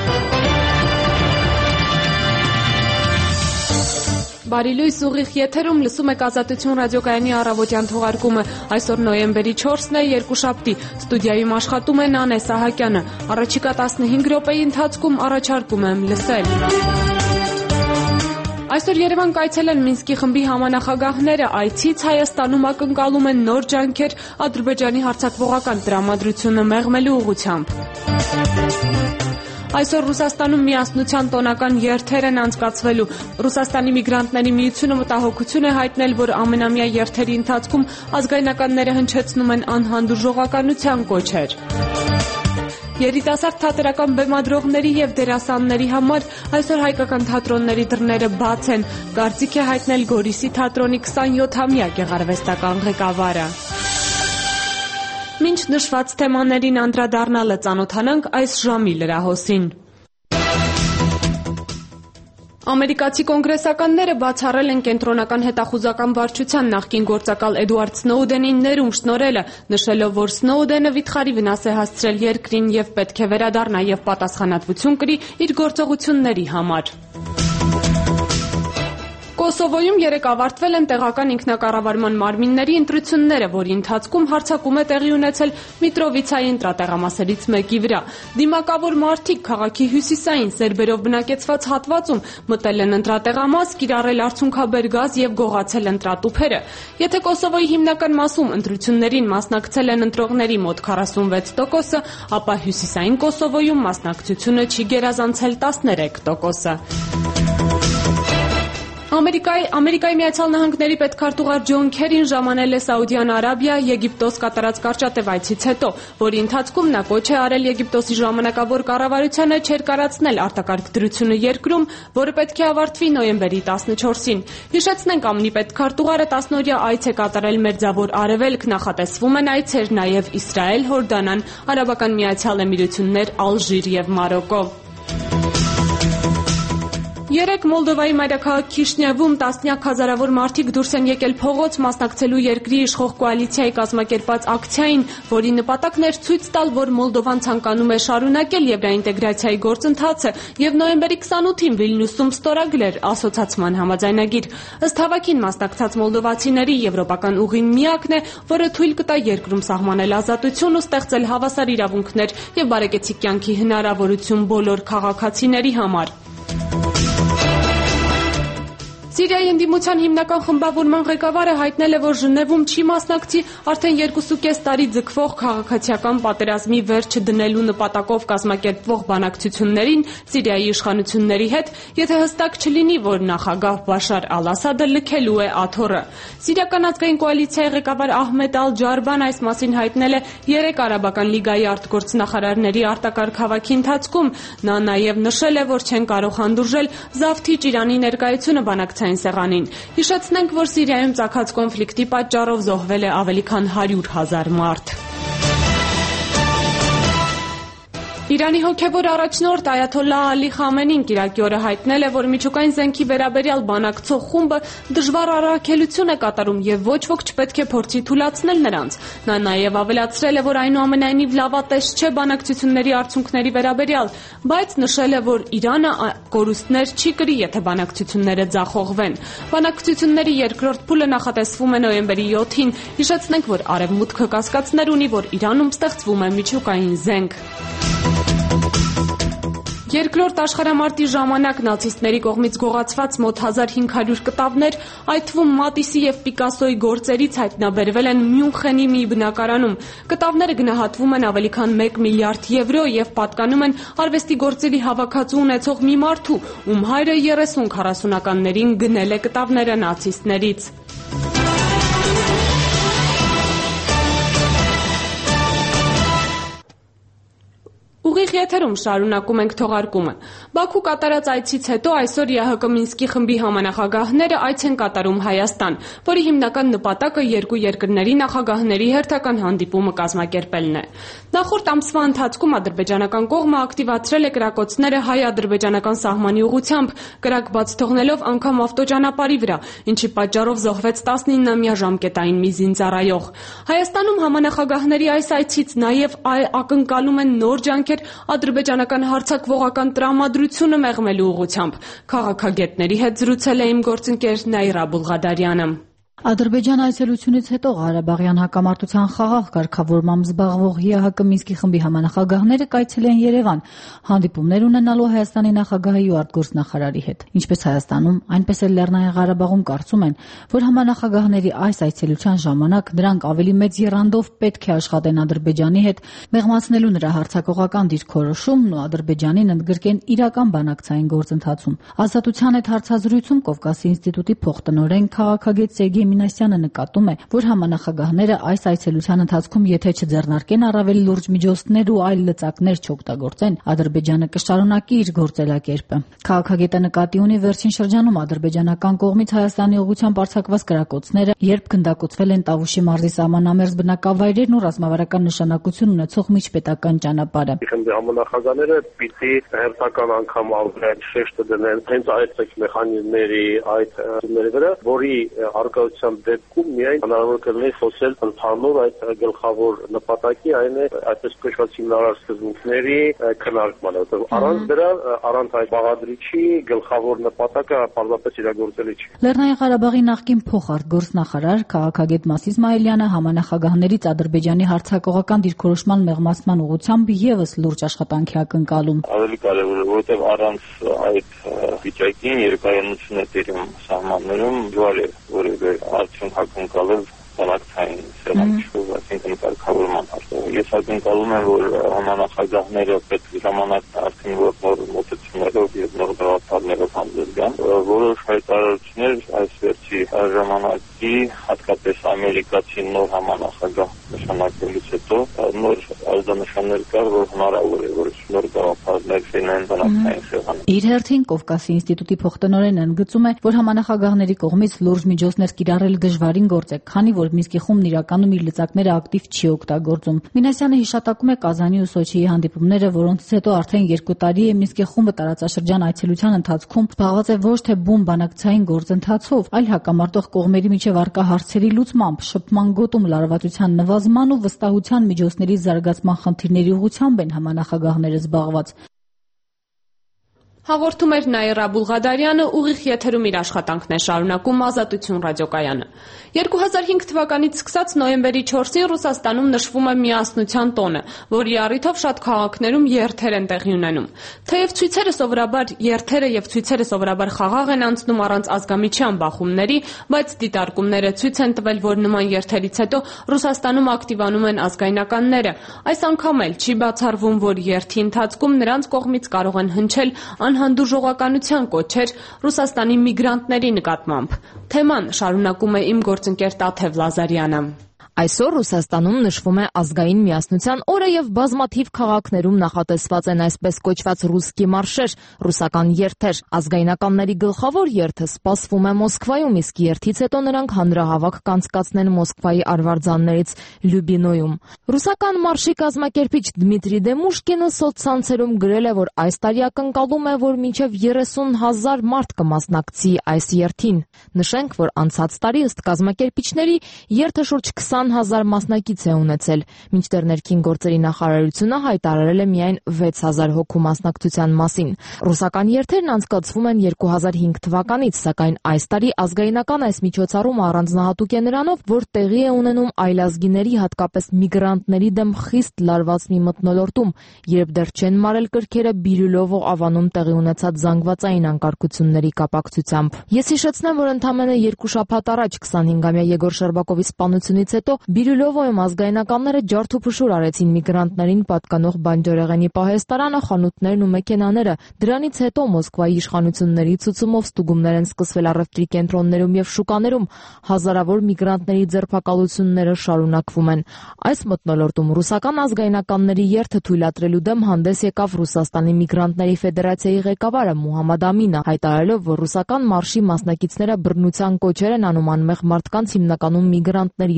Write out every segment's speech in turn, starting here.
Բարի լույս, ուղիղ եթերում լսում եք Ազատություն ռադիոկայանի առավոտյան թողարկումը։ Այսօր նոյեմբերի 4-ն է, երկուշաբթի։ Ստուդիայում աշխատում է Նանե Սահակյանը։ Առաջիկա 15 րոպեի ընթացքում առաջարկում եմ լսել։ Այսօր Երևան կայցելեն Մինսկի խմբի համանախագահները, այցից Հայաստանում ակնկալում են նոր ջանքեր Ադրբեջանի հարձակվողական տրամադրությունը մեղմելու ուղղությամբ։ Այսօր Ռուսաստանում միասնության տոնական երթեր են անցկացվելու։ Ռուսաստանի միգրանտների միությունը մտահոգություն է հայտնել, որ ամենամյա երթերի ընթացքում ազգայնականները հնչեցնում են անհանդուրժողականության կոչեր։ Երիտասարդ թատերական բեմադրողների և դերասանների համար այսօր հայկական թատրոնների դռները բաց են, կարծիք է հայտնել Գորիսի թատրոնի 27-ամյա գեղարվեստական ղեկավարը։ Մինչ նշված թեմաներին անդրադառնալը ծանոթանանք այս ժամի լրահոսին։ Ամերիկացի կոնգրեսականները բացառել են կենտրոնական հետախուզական վարչության նախկին գործակալ Էդուարդ Սնոուդենին ներում շնորհելը, նշելով, որ Սնոուդենը վիթխարի վնաս է հասցրել երկրին և պետք է վերադառնա և պատասխանատվություն կրի իր գործողությունների համար։ Կոսովոյում երեկ ավարտվել են տեղական ինքնակառավարման մարմինների ընտրությունները, որի ընթացքում հարձակում է տեղի ունեցել Միտրովիցայի ընտրատեղամասերից մեկի վրա։ Դիմակավոր մարդիկ քաղաքի հյուսիսային սերբերով բնակեցված հատվածում մտել են ընտրատեղամաս, կիրառել արցունքաբեր գազ և գողացել ընտրատուփերը։ Եթե Կոսովոյի հիմնական մասում ընտրություններին մասնակցել են ընտրողների մոտ 46%, ապա հյուսիսային Կոսովոյում մասնակցությունը չի գերազանցել 13%։ Ամերիկայի Միացյալ Նահանգների պետքարտուղար Ջոն Քերին ժամանել է Սաուդյան Արաբիա Եգիպտոս կատարած կարճատև այցից հետո, որի ընթացքում նա կոչ է արել Եգիպտոսի ժամանակավոր կառավարությանը չերկարացնել արտակարգ դրությունը երկրում, որը պետք է ավարտվի նոյեմբերի 14-ին։ Հիշեցնենք, ԱՄՆ պետքարտուղարը 10-օրյա այց է կատարել Մերձավոր Արևելք, նախատեսվում են այցեր նաև Իսրայել, Հորդանան, Արաբական Միացյալ Էմիրություններ, Ալժիր և Մարոկո։ Երեկ Մոլդովայի մայրաքաղաք Քիշնևում տասնյակ հազարավոր մարդիկ դուրս են եկել փողոց մասնակցելու երկրի իշխող կոալիցիայի կազմակերպած ակցիային, որի նպատակն էր ցույց տալ, որ Մոլդովան ցանկանում է շարունակել եվրոինտեգրացիայի գործընթացը և նոյեմբերի 28-ին Վիլնյուսում ստորագրել ասոցացման համաձայնագիր։ Ըստ հավաքին մասնակցած մոլդովացիների եվրոպական ուղին միակն է, որը թույլ կտա երկրում սահմանել ազատություն ու ստեղծել հավասար իրավունքներ և բարեկեցիկ կյանքի հնարավորություն բոլոր քաղաքացիների համար։ Սիրիայի ընդդիմության հիմնական խմբավորման ղեկավարը հայտնել է, որ Ժնևում չի մասնակցի արդեն 2.5 տարի ձգվող քաղաքացիական պատերազմի վերջը դնելու նպատակով կազմակերպվող բանակցություններին Սիրիայի իշխանությունների հետ, եթե հստակ չլինի, որ նախագահ Բաշար Ալ-Ասադը լքելու է աթոռը։ Սիրիական ազգային կոալիցիայի ղեկավար Ահմեդ Ալ-Ջարբան այս մասին հայտնել է երեկ Արաբական լիգայի արտգործնախարարների արտակարգ հավաքի ընթացքում։ Նա նաև նշել է, որ չեն կարող հանդուրժել Զավթիչ Իրանի ներկայությունը բանակցային սեղանին։ Հիշեցնենք, որ Սիրիայում ծագած կոնֆլիկտի պատճառով զոհվել է ավելի քան 100,000 մարդ։ Իրանի հոգևոր առաջնորդ Այաթոլլահ Ալի Խամենին կիրակի օրը հայտնել է, որ միջուկային զենքի վերաբերյալ բանակցող խումբը դժվար առաքելություն է կատարում և ոչ ոք չպետք է փորձի թուլացնել նրանց։ Նա նաև ավելացրել է, որ այնուամենայնիվ լավատես չէ բանակցությունների արդյունքների վերաբերյալ, բայց նշել է, որ Իրանը կորուստներ չի կրի, եթե բանակցությունները ձախողվեն։ Բանակցությունների երկրորդ փուլը նախատեսվում է նոյեմբերի 7-ին։ Հիշեցնենք, որ Արևմուտքը կասկածներ ունի, որ Իրանում ստեղծվում է միջուկային զենք։ Երկրորդ աշխարհամարտի ժամանակ նացիստների կողմից գողացված մոտ 1500 կտավներ, այդ թվում Մատիսի և Պիկասոյի գործերից հայտնաբերվել են Մյունխենի մի բնակարանում։ Կտավները գնահատվում են ավելի քան 1 միլիարդ եվրո և պատկանում են արվեստի գործերի հավաքածու ունեցող մի մարդու, ում հայրը 30-40-ականներին գնել է կտավները նացիստներից։ Ուղիղ եթերում շարունակում ենք թողարկումը։ Բաքու կատարած այցից հետո այսօր ԵԱՀԿ Մինսկի խմբի համանախագահները այց են կատարում Հայաստան, որի հիմնական նպատակը երկու երկրների նախագահների հերթական հանդիպումը կազմակերպելն է։ Նախորդ ամսվա ընթացքում ադրբեջանական կողմը ակտիվացրել է կրակոցները հայ-ադրբեջանական սահմանի ուղղությամբ, կրակ բաց թողնելով անգամ ավտոճանապարհի վրա, ինչի պատճառով զոհվեց 19-ամյա ժամկետային մի զինծառայող։ Հայաստանում համանախագահների այս այցից նաև ակնկալում են նոր ջանքեր ադրբեջանական հարձակվողական տրամադրությունը մեղմելու ուղղությամբ։ Քաղաքագետների հետ զրուցել է իմ գործընկեր Նաիրա Բուլղադարյանը։ Ադրբեջան այցելությունից հետո Ղարաբաղյան հակամարտության խաղաղ կարգավորմամբ զբաղվող ԵԱՀԿ Մինսկի խմբի համանախագահները կայցելեն Երևան, հանդիպումներ ունենալու Հայաստանի նախագահի ու արտգործնախարարի հետ։ Ինչպես Հայաստանում, այնպես էլ Լեռնային Ղարաբաղում կարծում են, որ համանախագահների այս այցելության ժամանակ դրանք ավելի մեծ եռանդով պետք է աշխատեն Ադրբեջանի հետ, մեղմացնելու նրա հարձակողական դիրքորոշումն ու Ադրբեջանին ընդգրկեն իրական բանակցային գործընթացում։ Ազատության հետ հարցազրույցում Կովկասի ինստիտուտի փոխտնօրեն քաղաքագետ Սերգեյ Մինասյանը նկատում է, որ համանախագահները այս այցելության ընթացքում եթե չձեռնարկեն առավել լուրջ միջոցներ ու այլ լծակներ չօգտագործեն, Ադրբեջանը կշարունակի իր գործելակերպը։ Քաղաքագետը նկատի ունի վերջին շրջանում ադրբեջանական կողմից Հայաստանի ուղղությամբ արձակված կրակոցները, երբ գնդակոծվել են Տավուշի մարզի սահմանամերձ բնակավայրերն ու ռազմավարական նշանակություն ունեցող միջպետական ճանապարհը։ Համանախագահները պիտի հերթական անգամ ավելի շեշտը դնեն հենց այդ մեխանիզմների այդ վրա, որի արկայության դեպքում միայն հնարավոր կլինի խոսել ընդհանուր այդ գլխավոր նպատակի, այն է այսպես կոչված հիմնարար սկզբունքների քննարկմանը, որտեղ առանց դրա, առանց այդ բաղադրիչի գլխավոր նպատակը պարզապես իրագործելի չի։ Լեռնային Ղարաբաղի նախկին փոխարտգործնախարար քաղաքագետ Մաս Իսմայելյանը համանախագահներից Ադրբեջանի հարձակողական դիրքորոշման մեղմացման ուղղությամբ եւս լուրջ աշխատանքի ակնկալում։ Ավելի կարևոր է, որովհետև առանց այդ վիճակին երկարությունն է տերում սահմաններում դժվար է որևէ արդյունք ակնկալել բանակցային սեղանաչով, այսինքն կարգավորման հարցով։ Ես ակնկալում եմ, որ համանախագահները պետք է ժամանակ արդեն նոր մոտեցումներով եւ նոր գաղափարներով հանդես գան, որոշ հայտարարություններ այս վերջի ժամանակի, հատկապես ամերիկացի նոր համանախագահ նշանակելուց հետո նոր ազդանշաններ կար, որ հնարավոր է, որ նոր գաղափարներ լինեն բանակցային սեղանում։ Իր հերթին Կովկասի ինստիտուտի փոխտնօրենը ընդգծում է, որ համանախագահների կողմից լուրջ միջոցներ կիրառել դժվարին գործ է, քանի որ Մինսկի խումբն իրականում իր լծակները ակտիվ չի օգտագործում։ Մինասյանը հիշատակում է Կազանի ու Սոչիի հանդիպումները, որոնցից հետո արդեն 2 տարի է Մինսկի խումբը տարածաշրջան այցելության ընթացքում զբաղված է ոչ թե բուն բանակցային գործընթացով, այլ հակամարտող կողմերի միջև առկա հարցերի լուծմամբ, շփման գոտում լարվածության նվազման ու վստահության միջոցների զարգացման խնդիրների ուղղությամբ են համանախագահները զբաղված։ Հաղորդում էր Նաիրա Բուլղադարյանը, ուղիղ եթերում իր աշխատանքն է շարունակում Ազատություն ռադիոկայանը։ 2005 թվականից սկսած նոյեմբերի 4-ին Ռուսաստանում նշվում է Միասնության տոնը, որի առիթով շատ քաղաքներում երթեր են տեղի ունենում։ Թեև երթերը եւ ցույցերը սովորաբար խաղաղ են անցնում առանց ազգամիջյան բախումների, բայց դիտարկումները ցույց են տվել, որ նման երթերից հետո Ռուսաստանում ակտիվանում են ազգայնականները։ Այս անգամ էլ չի բացառվում, որ երթի ընթացքում նրանց կողմից կարող են հնչել անհանդուրժողականության կոչեր Ռուսաստանի միգրանտների նկատմամբ։ Թեման շարունակում է իմ գործընկեր Տաթև Լազարյանը։ Այսօր Ռուսաստանում նշվում է ազգային միասնության օրը եւ բազմաթիվ քաղաքներում նախատեսված են այսպես կոչված ռուսկի մարշեր, ռուսական երթեր։ Ազգայնականների գլխավոր երթը սպասվում է Մոսկվայում, իսկ երթից հետո նրանք հանրահավաք կանցկացնեն Մոսկվայի արվարձաններից Լյուբինոյում։ Ռուսական մարշի կազմակերպիչ Դմիտրի Դեմուշկինը սոցցանցերում գրել է, որ այս տարի ակնկալում է, որ մինչև 30,000 մարդ կմասնակցի այս երթին։ Նշենք, որ անցած տարի ըստ կազմակերպիչների երթը շուրջ 20,000 մասնակից է ունեցել, մինչդեռ ներքին գործերի նախարարությունը հայտարարել է միայն 6,000 հոգու մասնակցության մասին։ Ռուսական երթերն անցկացվում են 2005 թվականից, սակայն այս տարի ազգայնական այս միջոցառումը առանձնահատուկ է նրանով, որ տեղի է ունենում այլազգիների, հատկապես միգրանտների դեմ խիստ լարված մի մթնոլորտում, երբ դեռ չեն մարել կրքերը Բիրյուլովո ավանում տեղի ունեցած զանգվածային անկարգությունների կապակցությամբ։ Ես հիշեցնեմ, որ ընդամենը 2 շաբաթ առաջ 25-ամյա Եգոր Շերբակովի սպանությունից հետո Բիրյուլովոյում ազգայնականները ջարդուփշուր արեցին միգրանտներին պատկանող բանջարեղենի պահեստարանը, խանութներն ու մեքենաները։ Դրանից հետո Մոսկվայի իշխանությունների ցուցումով ստուգումներ են սկսվել առևտրի կենտրոններում եւ շուկաներում, հազարավոր միգրանտների ձերբակալությունները շարունակվում են։ Այս մթնոլորտում ռուսական ազգայնականների երթը թույլատրելու դեմ հանդես եկավ Ռուսաստանի միգրանտների ֆեդերացիայի ղեկավարը Մուհամմադ Ամինը, հայտարարելով, որ ռուսական մարշի մասնակիցները բռնության կոչեր են անում անմեղ մարդկանց, հիմնականում միգրանտների դեմ,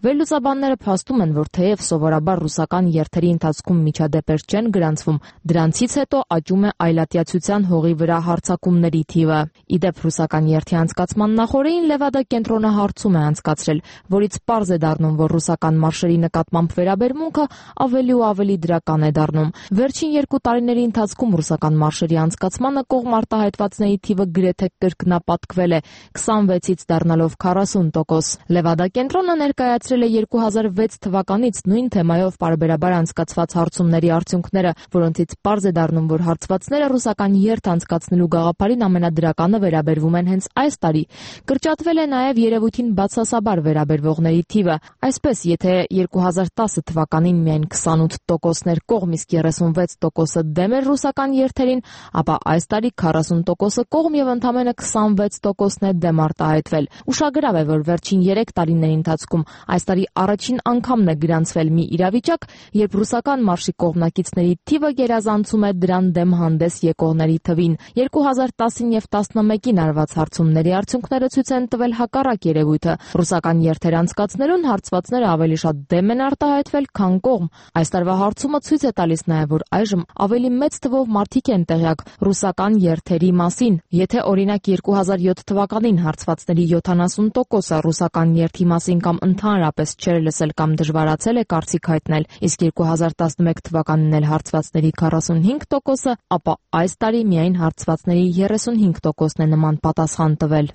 Վերլուծաբանները փաստում են, որ թեև սովորաբար ռուսական երթերի ընթացքում միջադեպեր չեն գրանցվում, դրանցից հետո աճում է այլատյացության հողի վրա հարձակումների թիվը։ Ի դեպ, ռուսական երթի անցկացման նախօրեին Լևադա կենտրոնը հարցում է անցկացրել, որից պարզ է դառնում, որ ռուսական մարշերի նկատմամբ վերաբերմունքը ավելի ու ավելի դրական է դառնում։ Վերջին 2 տարիների ընթացքում ռուսական մարշերի անցկացմանը կողմ արտահայտվածների թիվը գրեթե կրկնապատկվել է 26-ից դառնալով 40%։ Լևադա կենտրոնը ներկայացրել է 2006 թվականից նույն թեմայով պարբերաբար անցկացված հարցումների արդյունքները, որոնցից պարզ է դառնում, որ հարցվածները ռուսական երթ անցկացնելու գաղափարին ամենադրականը վերաբերվում են հենց այս տարի։ Կրճատվել է նաև երևույթին բացասաբար վերաբերվողների թիվը։ Այսպես, եթե 2010 թվականին միայն 28%-ներ կողմ, իսկ 36%-ը դեմ էր ռուսական երթերին, ապա այս տարի 40%-ը կողմ եւ ընդամենը 26%-ն է դեմ արտահայտվել։ Ուշագրավ է, որ վերջին 3 տարիների ընթացքում այս տարի առաջին անգամն է գրանցվել մի իրավիճակ, երբ ռուսական մարշի կողմնակիցների թիվը գերազանցում է դրան դեմ հանդես եկողների թվին։ 2010-ին եւ 11-ին արված հարցումների արդյունքները ցույց են տվել հակառակ երևույթը։ Ռուսական երթեր անցկացնելուն հարցվածները ավելի շատ դեմ են արտահայտվել, քան կողմ։ Այս տարվա հարցումը ցույց է տալիս նաեւ, որ այժմ ավելի մեծ թվով մարդիկ են տեղյակ ռուսական երթերի մասին։ Եթե օրինակ 2007 թվականին հարցվածների 70%-ը ռուսական երթի մասին կամ ընդհանրապես չէր լսել կամ դժվարացել է կարծիք հայտնել, իսկ 2011 թվականին էլ հարցվածների 45%-ը, ապա այս տարի միայն հարցվածների 35%-ն է նման պատասխան տվել։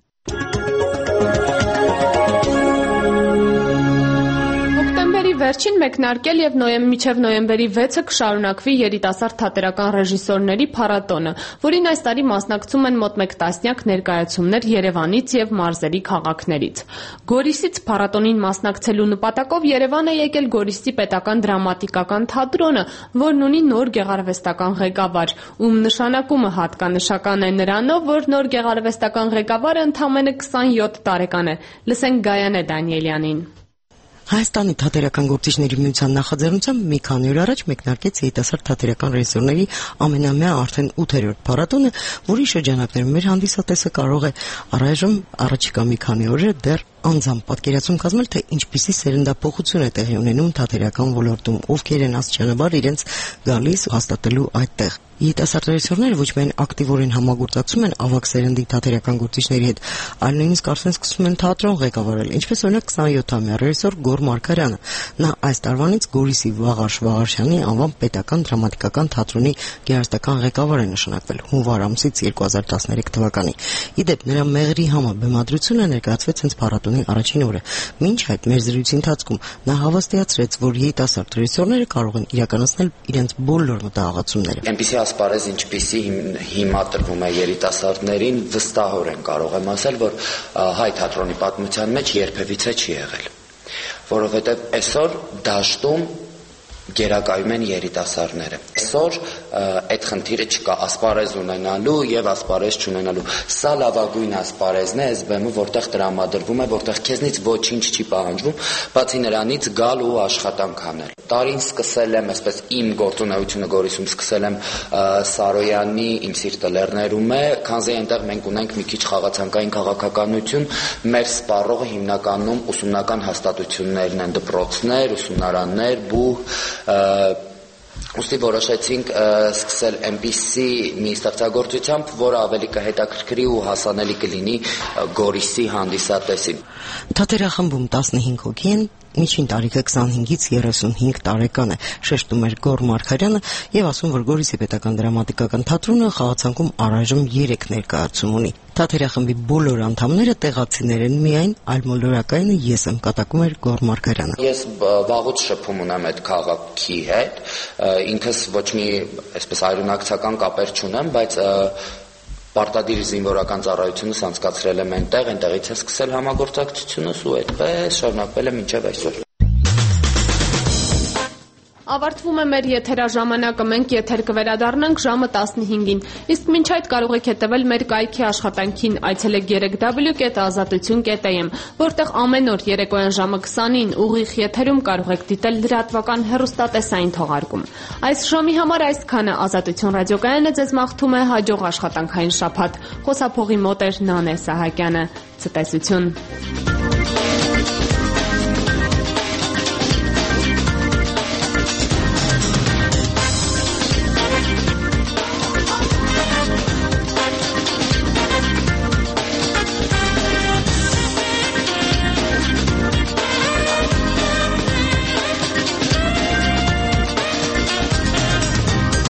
Վերջին մեկնարկել եւ մինչեւ նոյեմբերի 6-ը կշարունակվի երիտասարդ թատերական ռեժիսորների փառատոնը, որին այս տարի մասնակցում են մոտ 1 տասնյակ ներկայացումներ Երևանից եւ մարզերի քաղաքներից։ Գորիսից փառատոնին մասնակցելու նպատակով Երևան է եկել Գորիսի պետական դրամատիկական թատրոնը, որն ունի նոր գեղարվեստական ղեկավար, ում նշանակումը հատկանշական է նրանով, որ նոր գեղարվեստական ղեկավարը ընդամենը 27 տարեկան է։ Լսենք Գայանե Դանիելյանին։ Հայաստանի թատերական գործիչների միության նախաձեռնությամբ մի քանի օր առաջ մեկնարկեց երիտասարդ թատերական ռեժիսորների ամենամյա արդեն 8-րդ փառատոնը, որի շրջանակներում մեր հանդիսատեսը կարող է առայժմ առաջիկա մի քանի օրը դեռ անձամբ պատկերացում կազմել, թե ինչպիսի սերնդափոխություն է տեղի ունենում թատերական ոլորտում, ովքեր են աստիճանաբար իրենց գալիս հաստատելու այդտեղ։ Երիտասարդ ռեժիսորները ոչ միայն ակտիվորեն համագործակցում են ավագ սերնդի թատերական գործիչների հետ, այլ նույնիսկ արդեն սկսում են թատրոն ղեկավարել, ինչպես օրինակ 27-ամյա ռեժիսոր Գոր Մարգարյանը։ Նա այս տարվանից Գորիսի Վաղարշ Վաղարշյանի անվան պետական դրամատիկական թատրոնի գեղարվեստական ղեկավար է նշանակվել հունվար ամսից 2013 թվականին։ Ի դեպ, նրա մեղրի համը բեմադրությունը ներկայացվեց հենց փառատոնի առաջին օրը։ Մինչ այդ մեր զրույցի ընթացքում նա հավաստիացրեց, որ երիտասարդ ռեժիսորները կարող են իրականացնել իրենց բոլոր մտահղացումները։ Այնպիսի ասպարեզ, ինչպիսի հիմա տրվում է երիտասարդներին, վստահորեն կարող եմ ասել, որ հայ թատրոնի պատմության մեջ երբևիցե չի եղել, որովհետև այսօր դաշտում գերակայում են երիտասարդները։ Այսօր այդ խնդիրը չկա, ասպարեզ ունենալու եւ ասպարեզ չունենալու։ Սա լավագույն ասպարեզն է, այս բեմը, որտեղ տրամադրվում է, որտեղ քեզնից ոչինչ չի պահանջվում, բացի նրանից գալ ու աշխատանք անել։ Տարին սկսել եմ, այսպես իմ գործունեությունը Գորիսում սկսել եմ Սարոյանի Իմ սիրտը լեռներում է, քանզի այնտեղ մենք ունենք մի քիչ խաղացանկային քաղաքականություն, մեր սպառողը հիմնականում ուսումնական հաստատություններն են, դպրոցներ, ուսումնարաններ, բուհ, ուստի որոշեցինք սկսել այնպիսի մի ստեղծագործությամբ, որը ավելի կհետաքրքրի ու հասանելի կլինի Գորիսի հանդիսատեսին։ Թատերախմբում 15 հոգի են, միջին տարիքը 25-ից 35 տարեկան է, շեշտում էր Գոր Մարգարյանը եւ ասում, որ Գորիսի պետական դրամատիկական թատրոնը խաղացանկում առայժմ 3 ներկայացում ունի։ Թատերախմբի բոլոր անդամները տեղացիներ են միայն, այլ մոլորակայինը ես եմ, կատակում էր Գոր Մարգարյանը։ Ես վաղուց շփում ունեմ այդ քաղաքի հետ, ինքս ոչ մի այսպես այրունակցական կապեր չունեմ, բայց պարտադիր զինվորական ծառայությունս անցկացրել եմ այնտեղից է սկսել համագործակցությունս ու այդպես շարունակվել է մինչև այսօր։ Ավարտվում է մեր եթերաժամանակը, մենք եթեր կվերադառնանք ժամը 15-ին, իսկ մինչ այդ կարող եք հետևել մեր կայքի աշխատանքին, այցելեք 3w.azatutun.am, որտեղ ամեն օր երեկոյան ժամը 20-ին ուղիղ եթերում կարող եք դիտել լրատվական հեռուստատեսային թողարկում։ Այս ժամի համար այսքանը։ Ազատություն ռադիոկայանը ձեզ մաղթում է հաջող աշխատանքային շաբաթ։ Խոսափողի մոտ էր Նանե Սահակյանը։ Ցտեսություն։